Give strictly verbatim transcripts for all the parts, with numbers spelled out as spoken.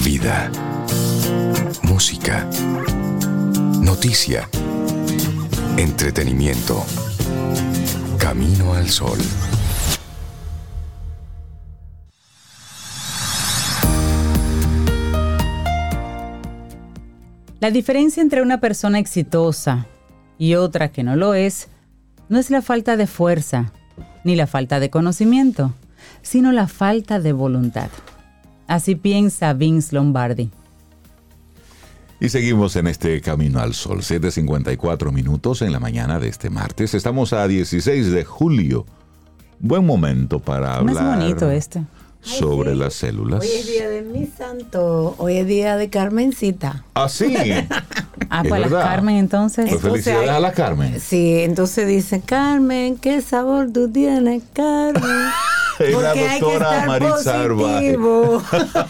Vida, música, noticia, entretenimiento. Camino al Sol. La diferencia entre una persona exitosa y otra que no lo es, no es la falta de fuerza, ni la falta de conocimiento, sino la falta de voluntad. Así piensa Vince Lombardi. Y seguimos en este Camino al Sol, siete cincuenta y cuatro minutos en la mañana de este martes. Estamos a dieciséis de julio. Buen momento para hablar. No es bonito este. Sobre Ay, sí. las células. Hoy es día de mi santo, hoy es día de Carmencita. ¿Ah, sí? Ah, Es pues las verdad. Carmen entonces. Pues Entonces felicidades hay- a la Carmen. Sí, entonces dice, Carmen, ¿qué sabor tú tienes, Carmen? Es la Porque hay que doctora estar Maritza Arbaje. positivo.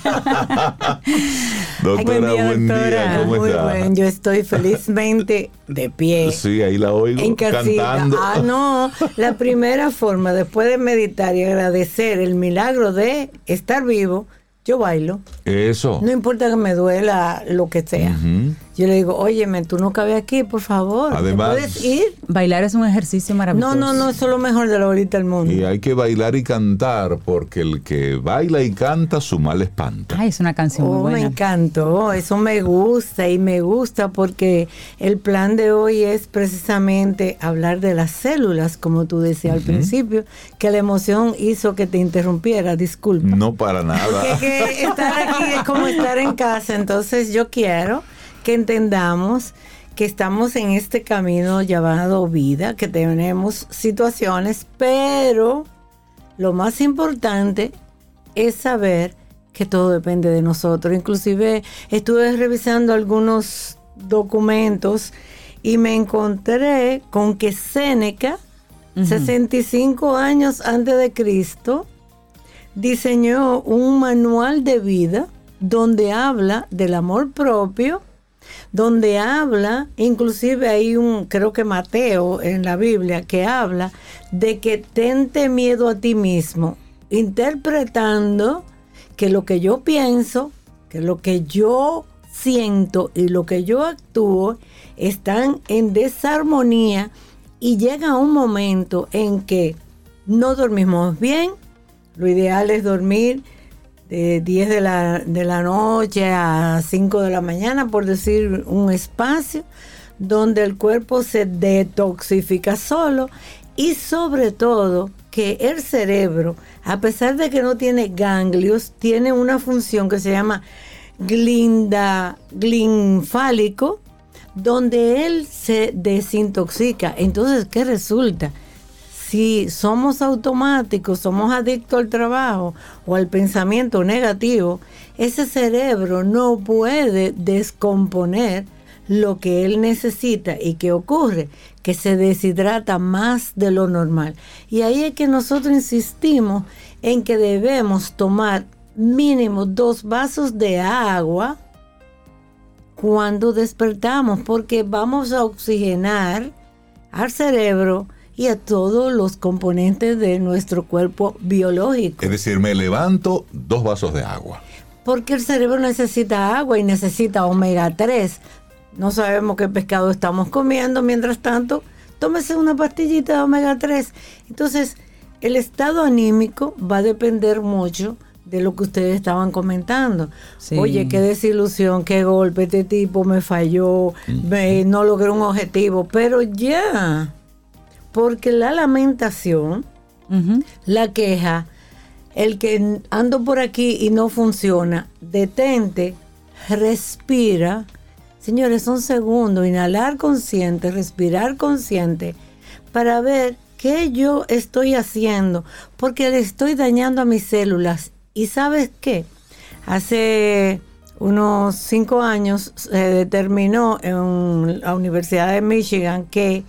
Doctora, Buen día, buen día, doctora. ¿cómo Muy está? bien, yo estoy felizmente de pie. Sí, ahí la oigo En casita. cantando. Ah, no. La primera forma, después de meditar y agradecer el milagro de estar vivo, yo bailo. Eso. No importa que me duela lo que sea. Ujú. Yo le digo, óyeme, tú no cabes aquí, por favor. ¿Te Además- puedes ir? Bailar es un ejercicio maravilloso. No, no, no, eso es lo mejor de la bolita del mundo. Y hay que bailar y cantar, porque el que baila y canta, su mal espanta. Ay, es una canción muy Oh, me buena. encantó, eso me gusta y me gusta porque el plan de hoy es precisamente hablar de las células, como tú decías al principio, que la emoción hizo que te interrumpiera, disculpa. No para nada. Que, que estar aquí es como estar en casa, entonces yo quiero que entendamos que estamos en este camino llamado vida, que tenemos situaciones, pero lo más importante es saber que todo depende de nosotros. Inclusive estuve revisando algunos documentos y me encontré con que Séneca, Ujú. sesenta y cinco años antes de Cristo, diseñó un manual de vida donde habla del amor propio, donde habla, inclusive hay un, creo que Mateo en la Biblia, que habla de que tente miedo a ti mismo, interpretando que lo que yo pienso, que lo que yo siento y lo que yo actúo están en desarmonía y llega un momento en que no dormimos bien. Lo ideal es dormir de diez de la, de la noche a cinco de la mañana, por decir un espacio donde el cuerpo se detoxifica solo y sobre todo que el cerebro, a pesar de que no tiene ganglios, tiene una función que se llama glinda, glinfálico, donde él se desintoxica. Entonces, ¿qué resulta? Si somos automáticos, somos adictos al trabajo o al pensamiento negativo, ese cerebro no puede descomponer lo que él necesita. ¿Y qué ocurre? Que se deshidrata más de lo normal. Y ahí es que nosotros insistimos en que debemos tomar mínimo dos vasos de agua cuando despertamos, porque vamos a oxigenar al cerebro y a todos los componentes de nuestro cuerpo biológico. Es decir, me levanto, dos vasos de agua. Porque el cerebro necesita agua y necesita omega tres. No sabemos qué pescado estamos comiendo. Mientras tanto, tómese una pastillita de omega tres. Entonces, el estado anímico va a depender mucho de lo que ustedes estaban comentando. Sí. Oye, qué desilusión, qué golpe, este tipo me falló, me- no logré un objetivo. Pero ya, porque la lamentación, Ujú. la queja, el que ando por aquí y no funciona, detente, respira. Señores, un segundo, inhalar consciente, respirar consciente, para ver qué yo estoy haciendo, porque le estoy dañando a mis células. ¿Y sabes qué? Hace unos cinco años se determinó en la Universidad de Michigan que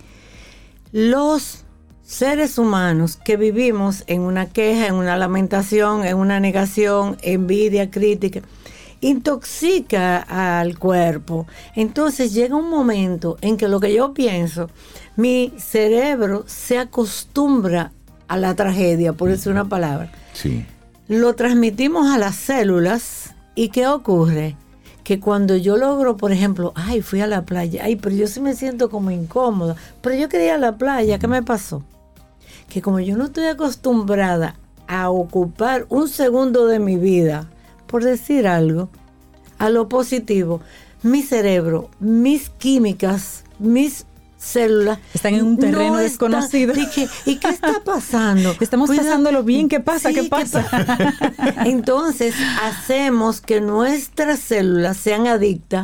los seres humanos que vivimos en una queja, en una lamentación, en una negación, envidia, crítica, intoxica al cuerpo. Entonces llega un momento en que lo que yo pienso, mi cerebro se acostumbra a la tragedia, por decir una palabra. Sí. Lo transmitimos a las células ¿Y qué ocurre? Que cuando yo logro, por ejemplo, ay, fui a la playa, ay, pero yo sí me siento como incómoda, pero yo quería ir a la playa, ¿qué me pasó? Que como yo no estoy acostumbrada a ocupar un segundo de mi vida, por decir algo, a lo positivo, mi cerebro, mis químicas, mis células están en un terreno no desconocido. Están, ¿y, qué, ¿Y qué está pasando? Estamos Cuidado. pasándolo bien. ¿Qué pasa? Sí, ¿Qué pasa? ¿qué pasa? Entonces hacemos que nuestras células sean adictas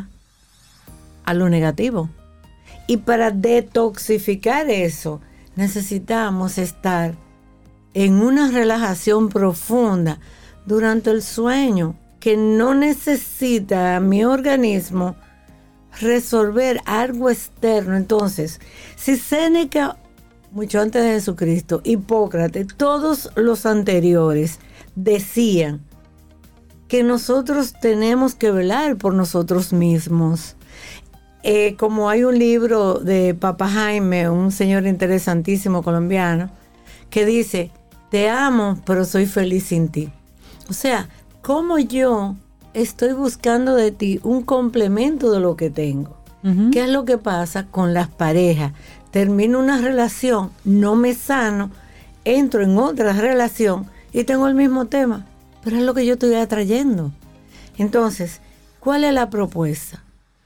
a lo negativo. Y para detoxificar eso, necesitamos estar en una relajación profunda durante el sueño, que no necesita mi organismo resolver algo externo. Entonces, si Séneca, mucho antes de Jesucristo, Hipócrates, todos los anteriores decían que nosotros tenemos que velar por nosotros mismos. Eh, como hay un libro de Papa Jaime, un señor interesantísimo colombiano, que dice, te amo, pero soy feliz sin ti. O sea, como yo estoy buscando de ti un complemento de lo que tengo. Uh-huh. ¿Qué es lo que pasa con las parejas? Termino una relación, no me sano, entro en otra relación y tengo el mismo tema, pero es lo que yo estoy atrayendo. Entonces, ¿cuál es la propuesta?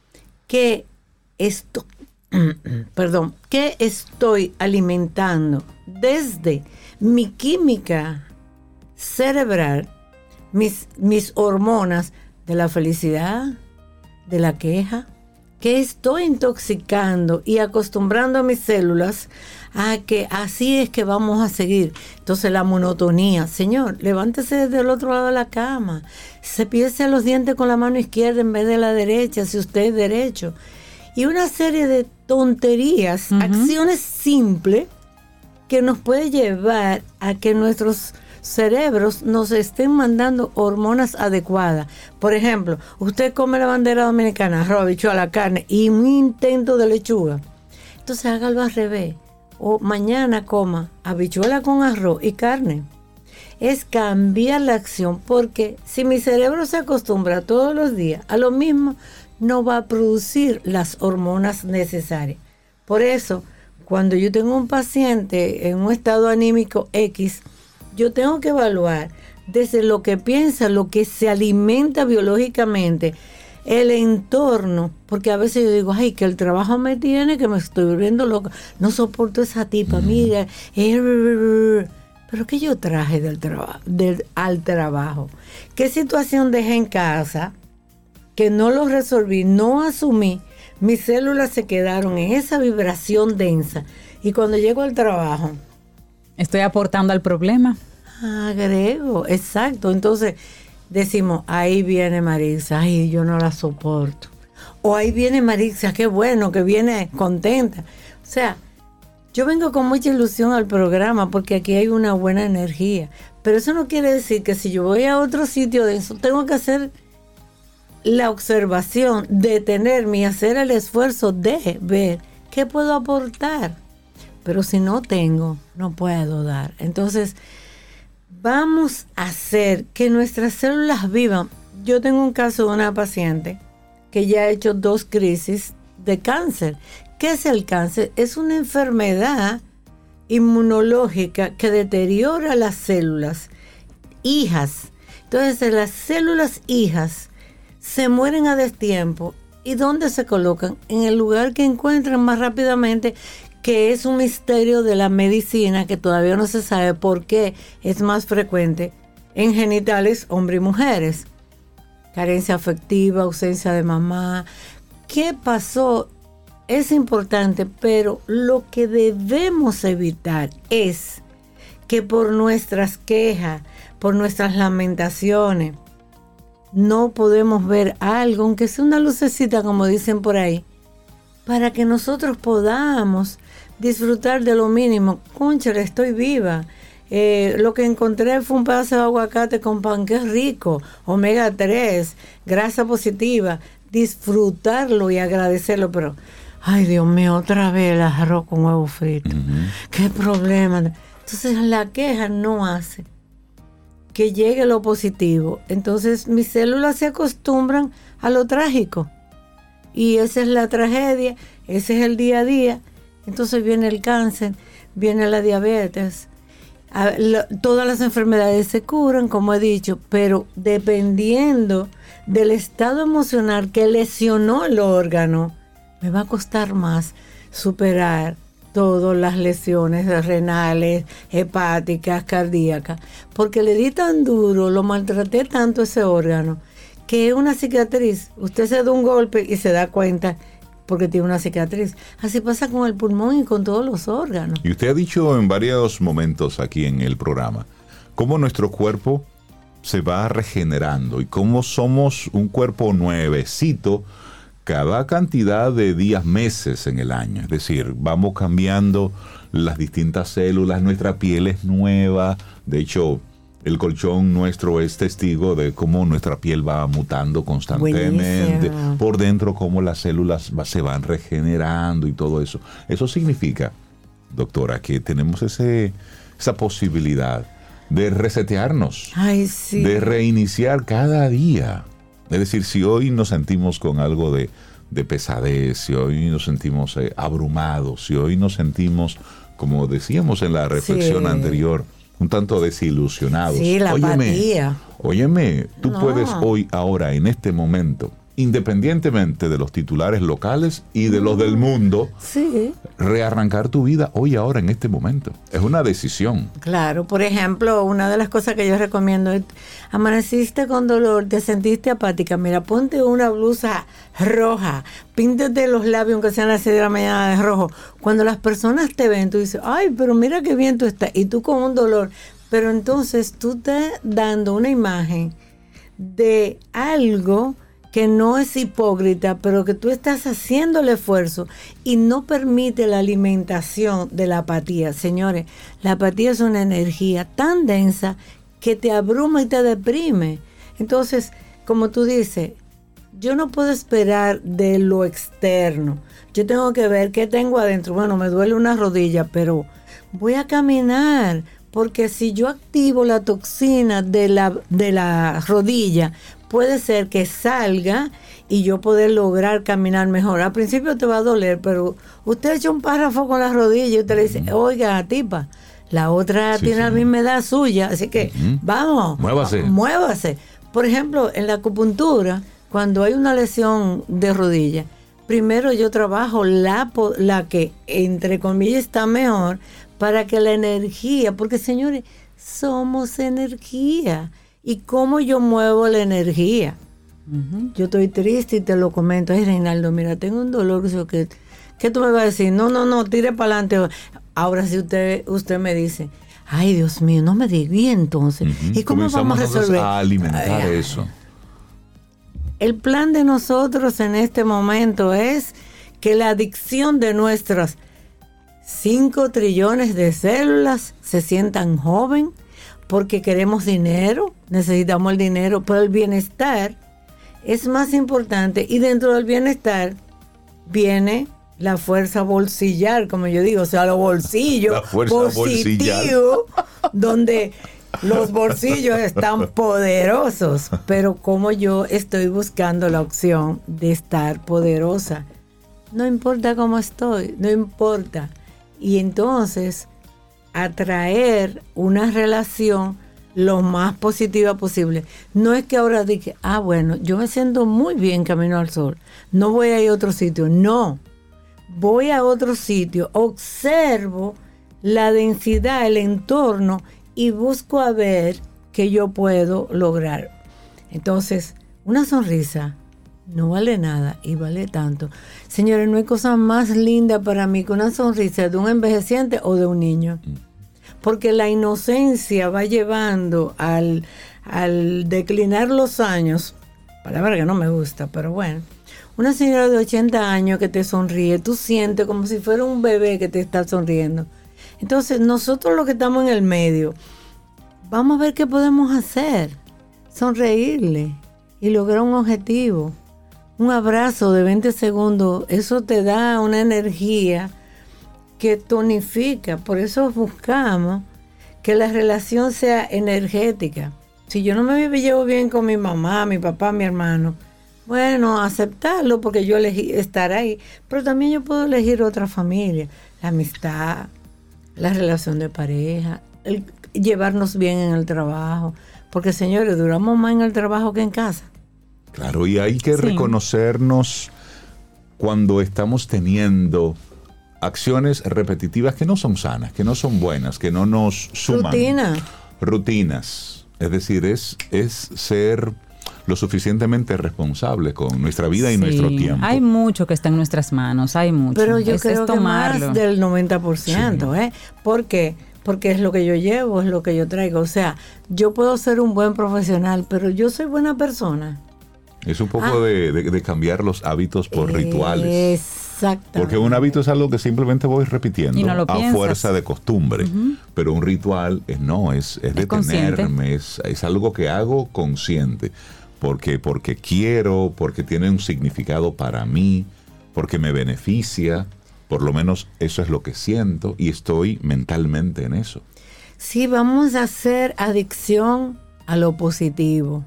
Que esto, perdón, que estoy alimentando desde mi química cerebral, mis, mis hormonas de la felicidad, de la queja, que estoy intoxicando y acostumbrando a mis células a que así es que vamos a seguir. Entonces la monotonía, señor, levántese del otro lado de la cama, cepíllese los dientes con la mano izquierda en vez de la derecha, si usted es derecho. Y una serie de tonterías, uh-huh. acciones simples que nos puede llevar a que nuestros cerebros nos estén mandando hormonas adecuadas. Por ejemplo, usted come la bandera dominicana, arroz, habichuela, carne y un intento de lechuga. Entonces hágalo al revés. O mañana coma habichuela con arroz y carne. Es cambiar la acción, porque si mi cerebro se acostumbra todos los días a lo mismo, no va a producir las hormonas necesarias. Por eso, cuando yo tengo un paciente en un estado anímico X, yo tengo que evaluar desde lo que piensa, lo que se alimenta biológicamente, el entorno, porque a veces yo digo, ay, que el trabajo me tiene, que me estoy volviendo loca, no soporto esa tipa, mira, eh, pero ¿qué yo traje del trabajo, del, al trabajo? ¿Qué situación dejé en casa que no lo resolví, no asumí? Mis células se quedaron en esa vibración densa, y cuando llego al trabajo, estoy aportando al problema. Agrego, exacto. Entonces decimos, ahí viene Maritza, ay, yo no la soporto. O ahí viene Maritza, qué bueno, que viene contenta. O sea, yo vengo con mucha ilusión al programa porque aquí hay una buena energía. Pero eso no quiere decir que si yo voy a otro sitio de eso, tengo que hacer la observación, detenerme y hacer el esfuerzo de ver qué puedo aportar. Pero si no tengo, no puedo dar. Entonces, vamos a hacer que nuestras células vivan. Yo tengo un caso de una paciente que ya ha hecho dos crisis de cáncer. ¿Qué es el cáncer? Es una enfermedad inmunológica que deteriora las células hijas. Entonces, las células hijas se mueren a destiempo. ¿Y dónde se colocan? En el lugar que encuentran más rápidamente, que es un misterio de la medicina que todavía no se sabe por qué es más frecuente en genitales hombres y mujeres. Carencia afectiva, ausencia de mamá. ¿Qué pasó? Es importante, pero lo que debemos evitar es que por nuestras quejas, por nuestras lamentaciones, no podemos ver algo, aunque sea una lucecita, como dicen por ahí, para que nosotros podamos disfrutar de lo mínimo. Cónchale, estoy viva. Eh, lo que encontré fue un pedazo de aguacate con pan, que es rico, omega tres, grasa positiva. Disfrutarlo y agradecerlo, pero, ay, Dios mío, otra vez el arroz con huevo frito. Uh-huh. Qué problema. Entonces la queja no hace que llegue lo positivo. Entonces mis células se acostumbran a lo trágico. Y esa es la tragedia, ese es el día a día. Entonces viene el cáncer, viene la diabetes. A, lo, todas las enfermedades se curan, como he dicho, pero dependiendo del estado emocional que lesionó el órgano, me va a costar más superar todas las lesiones renales, hepáticas, cardíacas, porque le di tan duro, lo maltraté tanto ese órgano, que es una cicatriz. Usted se da un golpe y se da cuenta porque tiene una cicatriz. Así pasa con el pulmón y con todos los órganos. Y usted ha dicho en varios momentos aquí en el programa cómo nuestro cuerpo se va regenerando y cómo somos un cuerpo nuevecito cada cantidad de días, meses en el año. Es decir, vamos cambiando las distintas células, nuestra piel es nueva. De hecho, el colchón nuestro es testigo de cómo nuestra piel va mutando constantemente. Buenísimo. Por dentro, cómo las células va, se van regenerando y todo eso. Eso significa, doctora, que tenemos ese, esa posibilidad de resetearnos, Ay, sí. de reiniciar cada día. Es decir, si hoy nos sentimos con algo de, de pesadez, si hoy nos sentimos eh, abrumados, si hoy nos sentimos, como decíamos en la reflexión sí. anterior, un tanto desilusionados. Sí, la óyeme, apatía. Óyeme, tú no. puedes hoy, ahora, en este momento, independientemente de los titulares locales y de los del mundo, sí. rearrancar tu vida hoy, ahora, en este momento. Es una decisión. Claro, por ejemplo, una de las cosas que yo recomiendo es, amaneciste con dolor, te sentiste apática, mira, ponte una blusa roja, píntate los labios aunque sean las seis de la mañana de rojo. Cuando las personas te ven, tú dices, ay, pero mira qué bien tú estás, y tú con un dolor, pero entonces tú estás dando una imagen de algo que no es hipócrita, pero que tú estás haciendo el esfuerzo y no permite la alimentación de la apatía. Señores, la apatía es una energía tan densa que te abruma y te deprime. Entonces, como tú dices, yo no puedo esperar de lo externo. Yo tengo que ver qué tengo adentro. Bueno, me duele una rodilla, pero voy a caminar, porque si yo activo la toxina de la, de la rodilla, puede ser que salga y yo poder lograr caminar mejor. Al principio te va a doler, pero usted echa un párrafo con la rodilla y usted le dice, uh-huh. oiga, tipa, la otra sí, tiene sí. la misma edad suya, así que uh-huh. vamos, muévase. muévase. Por ejemplo, en la acupuntura, cuando hay una lesión de rodilla, primero yo trabajo la, la que, entre comillas, está mejor, para que la energía, porque señores, somos energía. ¿Y cómo yo muevo la energía? Uh-huh. Yo estoy triste y te lo comento. Ay, Reinaldo, mira, tengo un dolor. ¿Qué, qué tú me vas a decir? No, no, no, tire para adelante. Ahora si usted usted me dice, ay, Dios mío, no me diga, ¿y entonces? Uh-huh. ¿Y cómo Comenzamos vamos a resolver? A alimentar ay, eso. El plan de nosotros en este momento es que la adicción de nuestras cinco trillones de células se sientan joven, porque queremos dinero, necesitamos el dinero, pero el bienestar es más importante, y dentro del bienestar viene la fuerza bolsillar, como yo digo, o sea, los bolsillos, la fuerza positivo, donde los bolsillos están poderosos, pero como yo estoy buscando la opción de estar poderosa, no importa cómo estoy, no importa, y entonces atraer una relación lo más positiva posible. No es que ahora dije, ah, bueno, yo me siento muy bien camino al sol, no voy a ir a otro sitio. No, voy a otro sitio, observo la densidad, el entorno y busco a ver qué yo puedo lograr. Entonces, una sonrisa no vale nada y vale tanto. Señores, no hay cosa más linda para mí que una sonrisa de un envejeciente o de un niño. Porque la inocencia va llevando al, al declinar los años, palabra que no me gusta, pero bueno. Una señora de ochenta años que te sonríe, tú sientes como si fuera un bebé que te está sonriendo. Entonces, nosotros los que estamos en el medio, vamos a ver qué podemos hacer. Sonreírle y lograr un objetivo. Un abrazo de veinte segundos, eso te da una energía que tonifica. Por eso buscamos que la relación sea energética. Si yo no me llevo bien con mi mamá, mi papá, mi hermano, bueno, aceptarlo porque yo elegí estar ahí. Pero también yo puedo elegir otra familia, la amistad, la relación de pareja, el llevarnos bien en el trabajo. Porque, señores, duramos más en el trabajo que en casa. Claro, y hay que Sí. reconocernos cuando estamos teniendo acciones repetitivas que no son sanas, que no son buenas, que no nos suman. Rutina. Rutinas. Es decir, es, es ser lo suficientemente responsable con nuestra vida y Sí, nuestro tiempo. Hay mucho que está en nuestras manos, hay mucho. Pero yo Es- creo es que tomarlo. más del noventa por ciento, ¿eh? ¿Por qué? Porque es lo que yo llevo, es lo que yo traigo. O sea, yo puedo ser un buen profesional, pero yo soy buena persona. Es un poco Ah. de, de- de cambiar los hábitos por rituales. Exactamente. Porque un hábito es algo que simplemente voy repitiendo Y no lo a piensas. fuerza de costumbre. Pero un ritual es no, es, es Es consciente. detenerme, es, es algo que hago consciente. Porque, porque quiero, porque tiene un significado para mí, porque me beneficia. Por lo menos eso es lo que siento y estoy mentalmente en eso. Sí, vamos a hacer adicción a lo positivo.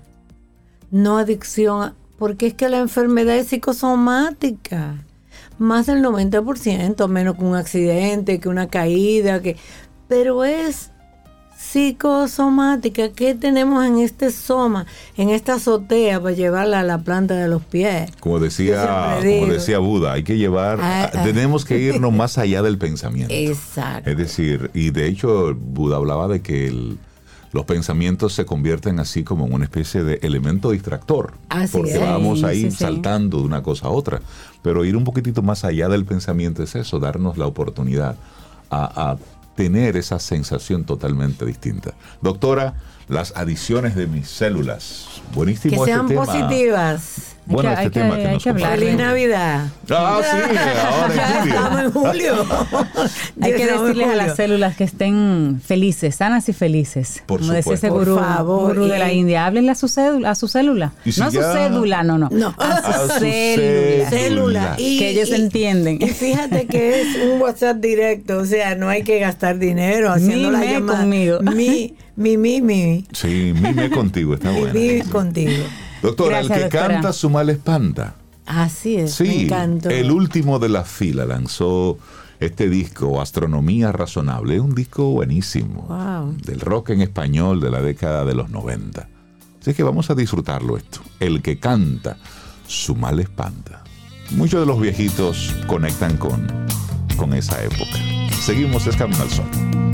No adicción, a- porque es que la enfermedad es psicosomática. Más del noventa por ciento, menos que un accidente, que una caída, que pero es psicosomática. ¿Qué tenemos en este soma, en esta azotea para llevarla a la planta de los pies? Como decía, Yo siempre como digo. decía Buda, hay que llevar, Ah, ah. tenemos que irnos más allá del pensamiento. Exacto. Es decir, y de hecho Buda hablaba de que el- los pensamientos se convierten así como en una especie de elemento distractor. Así porque es. vamos ahí Sí, sí, sí. saltando de una cosa a otra. Pero ir un poquitito más allá del pensamiento es eso, darnos la oportunidad a, a tener esa sensación totalmente distinta. Doctora, las adiciones de mis células. Buenísimo Que sean este tema. positivas. Hay Bueno, que- este hay que- tema que hay nos que hablar. comparte. Feliz Navidad. Ah, sí, ahora Ya en julio. estamos en julio. Hay Ya que estamos en decirles a julio. las células que estén felices, sanas y felices. Por Como decía ese supuesto. gurú, Por favor, gurú de la y- India, háblenle a su cédula, a su célula. Y si no a su ya- cédula, no, no. No. A su A su célula. Célula. Y- Que ellos y- entienden. Y fíjate que es un WhatsApp directo, o sea, no hay que gastar dinero haciendo la Mime llamada. conmigo. Mi, mi, mi, mi. Sí, mime contigo, está Mi, bueno. mi contigo. Doctora, Gracias, el que doctora. canta su mal espanta. Así es, me Sí, encantó. el último de la fila lanzó este disco, Astronomía Razonable. Es un disco buenísimo. Wow. Del rock en español de la década de los noventa. Así que vamos a disfrutarlo esto. El que canta su mal espanta. Muchos de los viejitos conectan con, con esa época. Seguimos, es Camino al Sol.